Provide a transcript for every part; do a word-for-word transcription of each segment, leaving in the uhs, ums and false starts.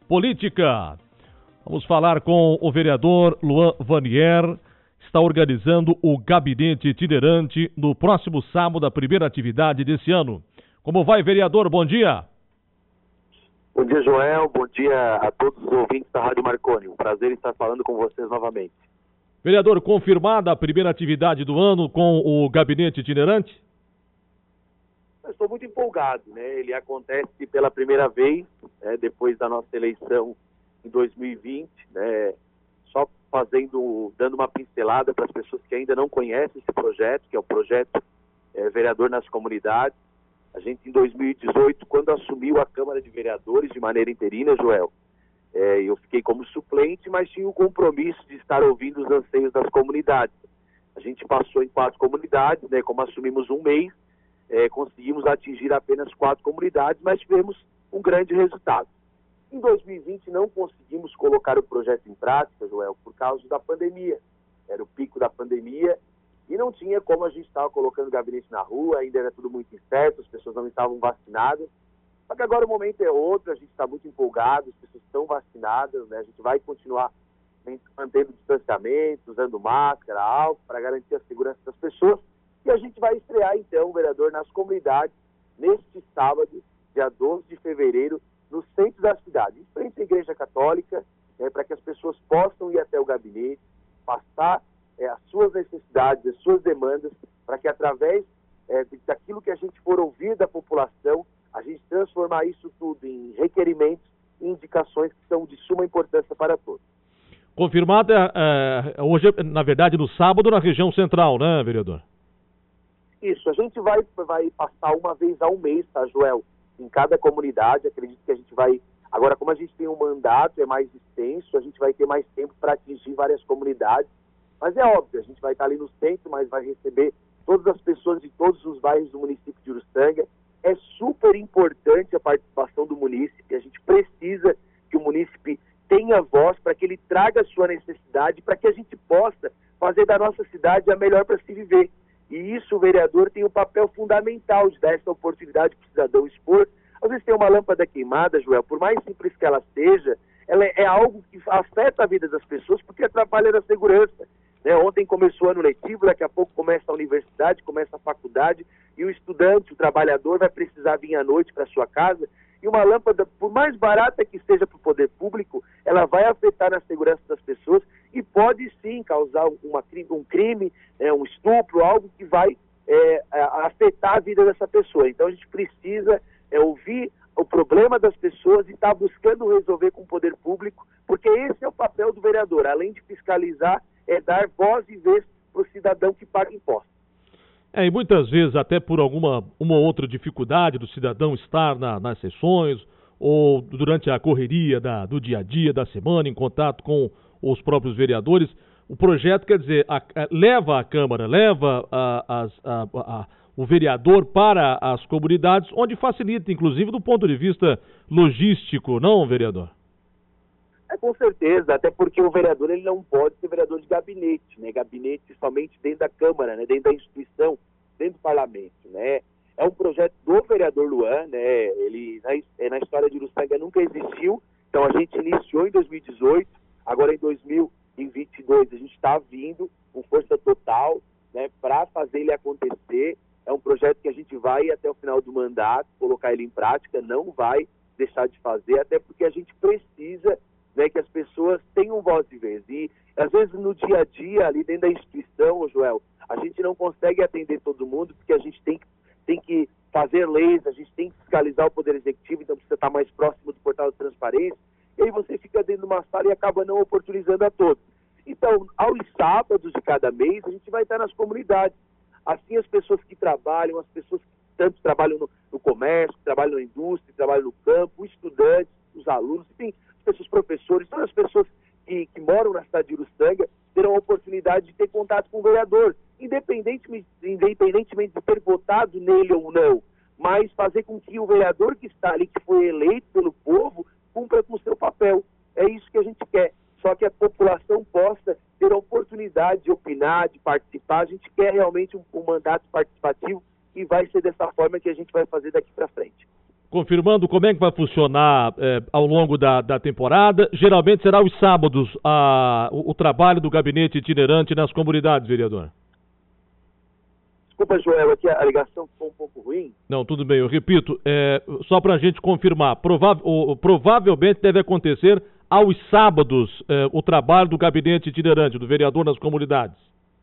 política. Vamos falar com o vereador Luan Vanier, está organizando o gabinete itinerante no próximo sábado, a primeira atividade desse ano. Como vai, vereador? Bom dia. Bom dia, Joel. Bom dia a todos os ouvintes da Rádio Marconi. Um prazer estar falando com vocês novamente. Vereador, confirmada a primeira atividade do ano com o gabinete itinerante? Eu estou muito empolgado, né? Ele acontece pela primeira vez, né, depois da nossa eleição em dois mil e vinte, né? Só fazendo, dando uma pincelada para as pessoas que ainda não conhecem esse projeto, que é o projeto é, Vereador nas Comunidades. A gente, em dois mil e dezoito, quando assumiu a Câmara de Vereadores de maneira interina, Joel, é, eu fiquei como suplente, mas tinha o compromisso de estar ouvindo os anseios das comunidades. A gente passou em quatro comunidades, né, como assumimos um mês, é, conseguimos atingir apenas quatro comunidades, mas tivemos um grande resultado. Em dois mil e vinte não conseguimos colocar o projeto em prática, Joel, por causa da pandemia. Era o pico da pandemia e não tinha como a gente estava colocando gabinete na rua, ainda era tudo muito incerto, as pessoas não estavam vacinadas. Só que agora o momento é outro, a gente está muito empolgado, as pessoas estão vacinadas, né? A gente vai continuar mantendo distanciamento, usando máscara, álcool, para garantir a segurança das pessoas. E a gente vai estrear, então, o vereador nas comunidades, neste sábado, dia doze de fevereiro, no centro da cidade, em frente à Igreja Católica, né, para que as pessoas possam ir até o gabinete, passar é, as suas necessidades, as suas demandas, para que através é, daquilo que a gente for ouvir da população, a gente transformar isso tudo em requerimentos e indicações que são de suma importância para todos. Confirmada é, hoje, na verdade, no sábado, na região central, né, vereador? Isso, a gente vai, vai passar uma vez ao mês, tá, Joel? Em cada comunidade, acredito que a gente vai... Agora, como a gente tem um mandato, é mais extenso, a gente vai ter mais tempo para atingir várias comunidades. Mas é óbvio, a gente vai estar ali no centro, mas vai receber todas as pessoas de todos os bairros do município de Uruçanga. É super importante a participação do munícipe, a gente precisa que o munícipe tenha voz para que ele traga a sua necessidade, para que a gente possa fazer da nossa cidade a melhor para se viver. E isso o vereador tem um papel fundamental de dar essa oportunidade para o cidadão expor. Às vezes tem uma lâmpada queimada, Joel, por mais simples que ela seja, ela é algo que afeta a vida das pessoas porque atrapalha na segurança. Né? Ontem começou o ano letivo, daqui a pouco começa a universidade, começa a faculdade, e o estudante, o trabalhador, vai precisar vir à noite para sua casa. E uma lâmpada, por mais barata que seja para o poder público, ela vai afetar na segurança das pessoas e pode sim causar uma, um crime, é, um estupro, algo que vai é, afetar a vida dessa pessoa. Então a gente precisa é, ouvir o problema das pessoas e estar tá buscando resolver com o poder público, porque esse é o papel do vereador, além de fiscalizar, é dar voz e vez para o cidadão que paga impostos. É, e muitas vezes, até por alguma uma outra dificuldade do cidadão estar na, nas sessões ou durante a correria da, do dia a dia, da semana, em contato com os próprios vereadores, o projeto, quer dizer, a, a, leva a Câmara, leva a, a, a, o vereador para as comunidades, onde facilita, inclusive, do ponto de vista logístico, não, vereador? É, com certeza, até porque o vereador ele não pode ser vereador de gabinete, né? Gabinete somente dentro da Câmara, né? Dentro da instituição, dentro do Parlamento, né? É um projeto do vereador Luan, né? Ele na, na história de Uruçanga nunca existiu, então a gente iniciou em dois mil e dezoito, agora em dois mil e vinte e dois a gente está vindo com força total, né? Para fazer ele acontecer. É um projeto que a gente vai até o final do mandato, colocar ele em prática, não vai deixar de fazer, até porque a gente precisa, né, que as pessoas tenham voz e vez. E, às vezes, no dia a dia, ali dentro da instituição, Joel, a gente não consegue atender todo mundo, porque a gente tem, tem que fazer leis, a gente tem que fiscalizar o Poder Executivo, então precisa estar mais próximo do portal de transparência, e aí você fica dentro de uma sala e acaba não oportunizando a todos. Então, aos sábados de cada mês, a gente vai estar nas comunidades. Assim, as pessoas que trabalham, as pessoas que tanto trabalham no, no comércio, que trabalham na indústria, que trabalham no campo, os estudantes, os alunos, enfim, os professores, todas as pessoas que, que moram na cidade de Uruçanga terão a oportunidade de ter contato com o vereador, independentemente, independentemente de ter votado nele ou não, mas fazer com que o vereador que está ali, que foi eleito pelo povo, cumpra com o seu papel. É isso que a gente quer, só que a população possa ter a oportunidade de opinar, de participar. A gente quer realmente um, um mandato participativo e vai ser dessa forma que a gente vai fazer daqui para frente. confirmando como é que vai funcionar eh, ao longo da, da temporada. Geralmente será os sábados a, o, o trabalho do gabinete itinerante nas comunidades, vereador. Desculpa, Joel, aqui a ligação ficou um pouco ruim. Não, tudo bem, eu repito, é, só para a gente confirmar, prova o, provavelmente deve acontecer aos sábados é, o trabalho do gabinete itinerante, do vereador nas comunidades.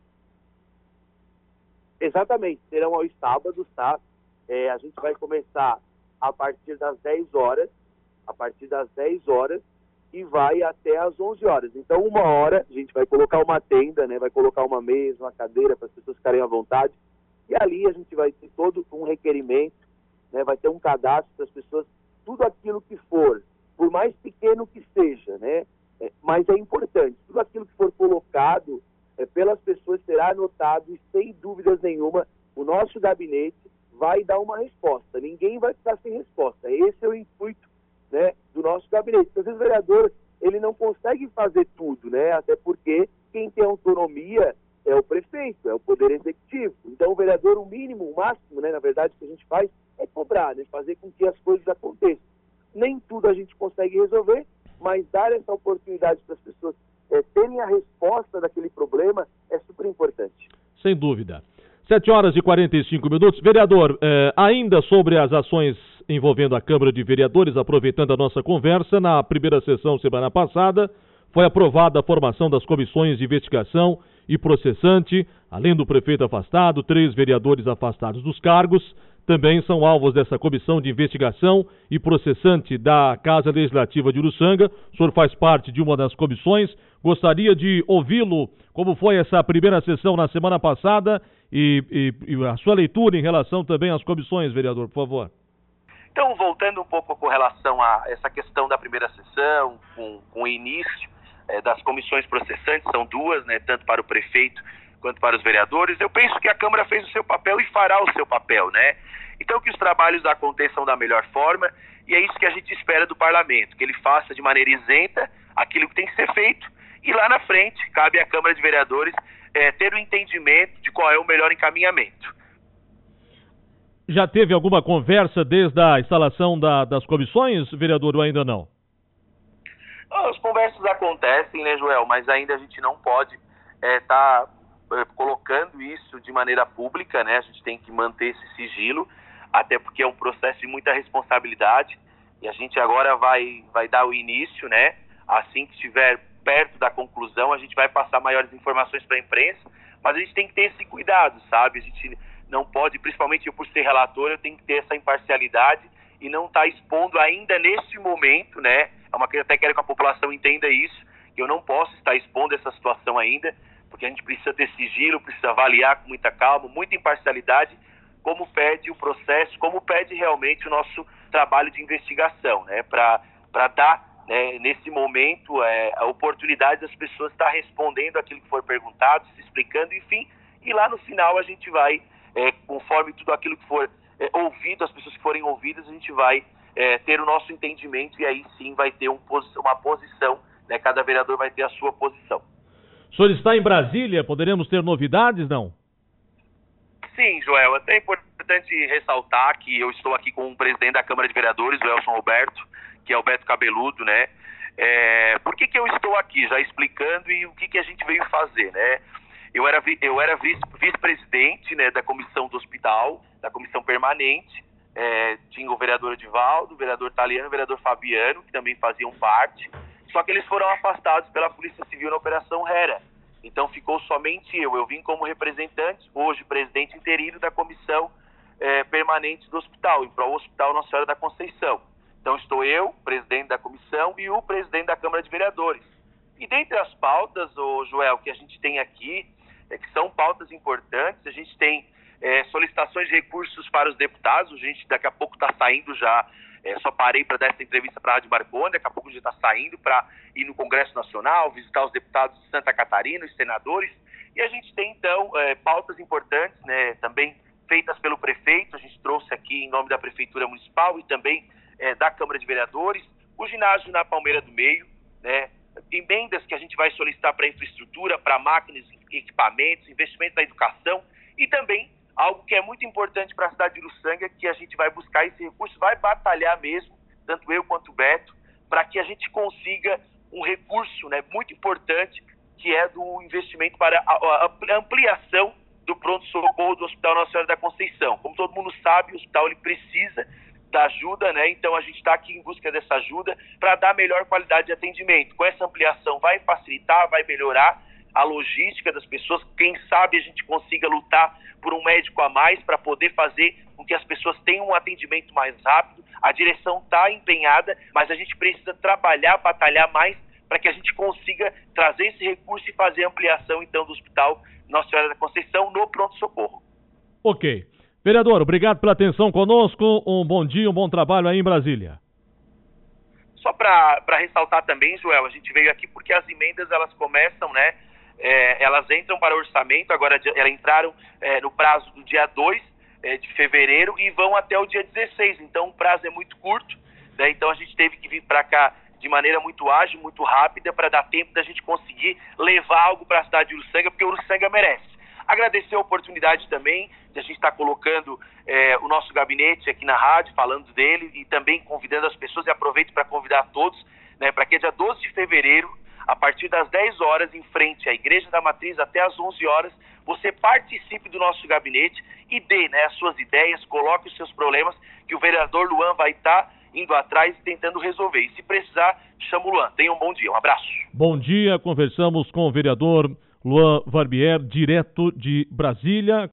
Exatamente, serão aos sábados, tá? É, a gente vai começar a partir das dez horas, a partir das dez horas e vai até às onze horas. Então, uma hora, a gente vai colocar uma tenda, né? Vai colocar uma mesa, uma cadeira para as pessoas ficarem à vontade. E ali a gente vai ter todo um requerimento, né? Vai ter um cadastro para as pessoas, tudo aquilo que for, por mais pequeno que seja, né? É, mas é importante, tudo aquilo que for colocado é, pelas pessoas será anotado e, sem dúvidas nenhuma, o nosso gabinete vai dar uma resposta. Ninguém vai ficar sem resposta. Esse é o intuito, né, do nosso gabinete. Porque, às vezes o vereador ele não consegue fazer tudo, né? Até porque quem tem autonomia é o prefeito, é o poder executivo. Então o vereador, o mínimo, o máximo, né, na verdade, que a gente faz é cobrar, né, fazer com que as coisas aconteçam. Nem tudo a gente consegue resolver, mas dar essa oportunidade para as pessoas é, terem a resposta daquele problema é super importante. Sem dúvida. sete horas e quarenta e cinco minutos. Vereador, eh, ainda sobre as ações envolvendo a Câmara de Vereadores, aproveitando a nossa conversa, na primeira sessão semana passada, foi aprovada a formação das comissões de investigação e processante, além do prefeito afastado, três vereadores afastados dos cargos, também são alvos dessa comissão de investigação e processante da Casa Legislativa de Uruçanga. O senhor faz parte de uma das comissões. Gostaria de ouvi-lo, como foi essa primeira sessão na semana passada e, e, e a sua leitura em relação também às comissões, vereador, por favor. Então, voltando um pouco com relação a essa questão da primeira sessão, com, com o início é, das comissões processantes, são duas, né, tanto para o prefeito quanto para os vereadores, eu penso que a Câmara fez o seu papel e fará o seu papel, né? Então, que os trabalhos aconteçam da melhor forma, e é isso que a gente espera do parlamento, que ele faça de maneira isenta aquilo que tem que ser feito, e lá na frente, cabe à Câmara de Vereadores é, ter o entendimento de qual é o melhor encaminhamento. Já teve alguma conversa desde a instalação da, das comissões, vereador, ou ainda não? As conversas acontecem, né, Joel, mas ainda a gente não pode estar é, tá, é, colocando isso de maneira pública, né? A gente tem que manter esse sigilo, até porque é um processo de muita responsabilidade, e a gente agora vai, vai dar o início, né? Assim que estiver perto da conclusão, a gente vai passar maiores informações para a imprensa, mas a gente tem que ter esse cuidado, sabe? A gente não pode, principalmente eu por ser relator, eu tenho que ter essa imparcialidade e não estar tá expondo ainda nesse momento, né? É uma coisa que eu até quero que a população entenda isso, que eu não posso estar expondo essa situação ainda, porque a gente precisa ter sigilo, precisa avaliar com muita calma, muita imparcialidade, como pede o processo, como pede realmente o nosso trabalho de investigação, né? Para para dar, né, nesse momento, é, a oportunidade das pessoas estar respondendo aquilo que for perguntado, se explicando, enfim, e lá no final a gente vai, é, conforme tudo aquilo que for é, ouvido, as pessoas que forem ouvidas, a gente vai é, ter o nosso entendimento e aí sim vai ter um, uma posição, né, cada vereador vai ter a sua posição. O senhor está em Brasília, poderemos ter novidades, não? Sim, Joel, até é importante ressaltar que eu estou aqui com o presidente da Câmara de Vereadores, o Elson Roberto, que é o Beto Cabeludo, né? É, por que que eu estou aqui? Já explicando e o que que a gente veio fazer, né? Eu era, eu era vice-presidente, né, da comissão do hospital, da comissão permanente, é, tinha o vereador Edivaldo, o vereador Taliano, o vereador Fabiano, que também faziam parte, só que eles foram afastados pela Polícia Civil na Operação Hera. Então ficou somente eu, eu vim como representante, hoje presidente interino da comissão é, permanente do hospital, em prol do Hospital Nossa Senhora da Conceição. Então estou eu, presidente da comissão, e o presidente da Câmara de Vereadores. E dentre as pautas, ô Joel, que a gente tem aqui, é que são pautas importantes, a gente tem é, solicitações de recursos para os deputados, a gente daqui a pouco está saindo já, é, só parei para dar essa entrevista para a Rádio Marconi, daqui a pouco já está saindo para ir no Congresso Nacional, visitar os deputados de Santa Catarina, os senadores, e a gente tem então é, pautas importantes, né, também feitas pelo prefeito, a gente trouxe aqui em nome da Prefeitura Municipal e também é, da Câmara de Vereadores, o ginásio na Palmeira do Meio, né, emendas que a gente vai solicitar para infraestrutura, para máquinas, equipamentos, investimentos na educação e também algo que é muito importante para a cidade de Uruçanga, que a gente vai buscar esse recurso, vai batalhar mesmo, tanto eu quanto o Beto, para que a gente consiga um recurso, né, muito importante, que é do investimento para a ampliação do pronto-socorro do Hospital Nossa Senhora da Conceição. Como todo mundo sabe, o hospital ele precisa da ajuda, né? Então a gente está aqui em busca dessa ajuda para dar melhor qualidade de atendimento. Com essa ampliação vai facilitar, vai melhorar a logística das pessoas. Quem sabe a gente consiga lutar por um médico a mais para poder fazer com que as pessoas tenham um atendimento mais rápido. A direção está empenhada, mas a gente precisa trabalhar, batalhar mais para que a gente consiga trazer esse recurso e fazer a ampliação então do Hospital Nossa Senhora da Conceição no pronto-socorro. Ok. Vereador, obrigado pela atenção conosco, um bom dia, um bom trabalho aí em Brasília. Só para ressaltar também, Joel, a gente veio aqui porque as emendas elas começam, né, é, elas entram para o orçamento, agora elas entraram é, no prazo do dia dois é, de fevereiro e vão até o dia dezesseis, então o prazo é muito curto, né, então a gente teve que vir para cá de maneira muito ágil, muito rápida, para dar tempo da gente conseguir levar algo para a cidade de Uruçanga, porque Uruçanga merece. Agradecer a oportunidade também de a gente estar colocando é, o nosso gabinete aqui na rádio, falando dele e também convidando as pessoas, e aproveito para convidar todos, né, para que dia doze de fevereiro, a partir das dez horas, em frente à Igreja da Matriz, até às onze horas, você participe do nosso gabinete e dê, né, as suas ideias, coloque os seus problemas, que o vereador Luan vai estar indo atrás e tentando resolver. E se precisar, chama o Luan. Tenha um bom dia. Um abraço. Bom dia. Conversamos com o vereador Luan Barbier, direto de Brasília.